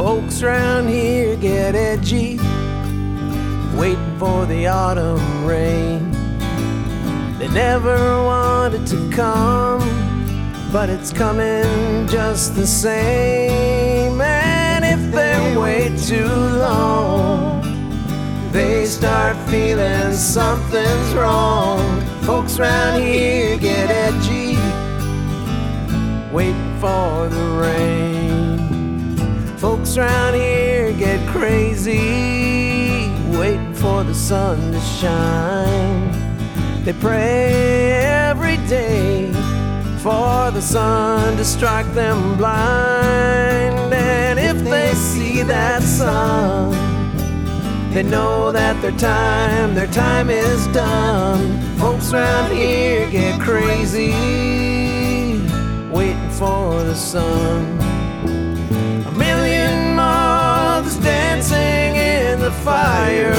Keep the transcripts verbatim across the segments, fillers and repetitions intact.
Folks round here get edgy, waiting for the autumn rain. They never want it to come, but it's coming just the same. And if they wait too long, they start feeling something's wrong. Folks round here get edgy, waiting for the rain. Folks round here get crazy, waiting for the sun to shine. They pray every day for the sun to strike them blind. And if they see that sun, they know that their time, their time is done. Folks round here get crazy, waiting for the sun. A million moths dancing in the fire,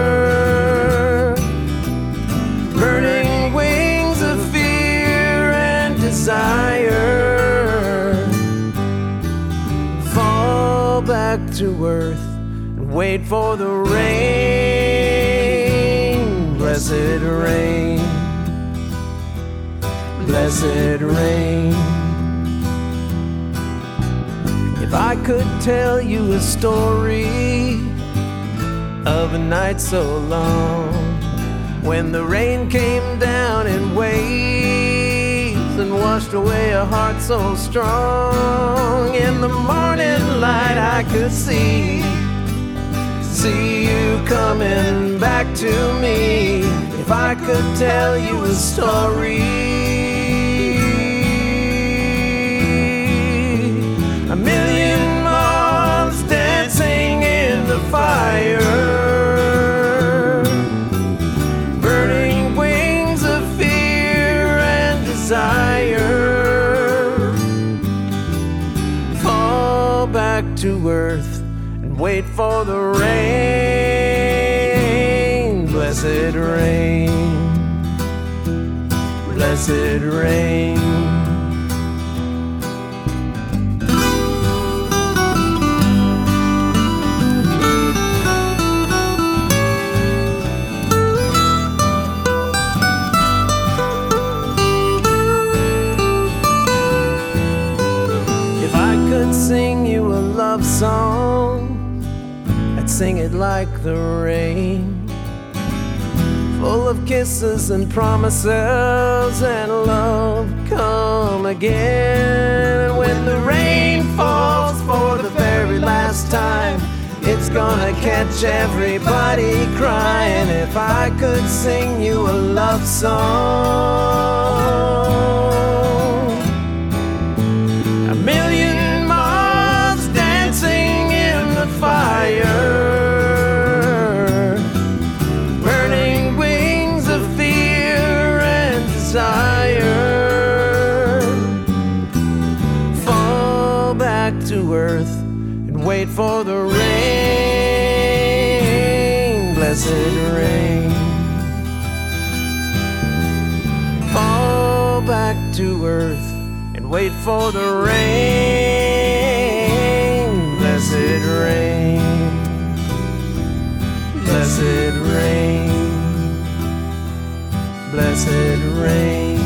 burning wings of fear and desire, fall back to earth and wait for the rain. Blessed rain, blessed rain. If I could tell you a story of a night so long, when the rain came down in waves and washed away a heart so strong, in the morning light I could see, see you coming back to me. If I could tell you a story, a million moths dancing in the fire, burning wings of fear and desire, fall back to earth and wait for the rain. Blessed rain, blessed rain. Sing you a love song, I'd sing it like the rain, full of kisses and promises and love come again. And when the rain falls for the very last time, it's gonna catch everybody crying. If I could sing you a love song, a million fire, burning wings of fear and desire, fall back to earth and wait for the rain. Blessed rain, fall back to earth and wait for the rain. Blessed rain, blessed rain, blessed rain.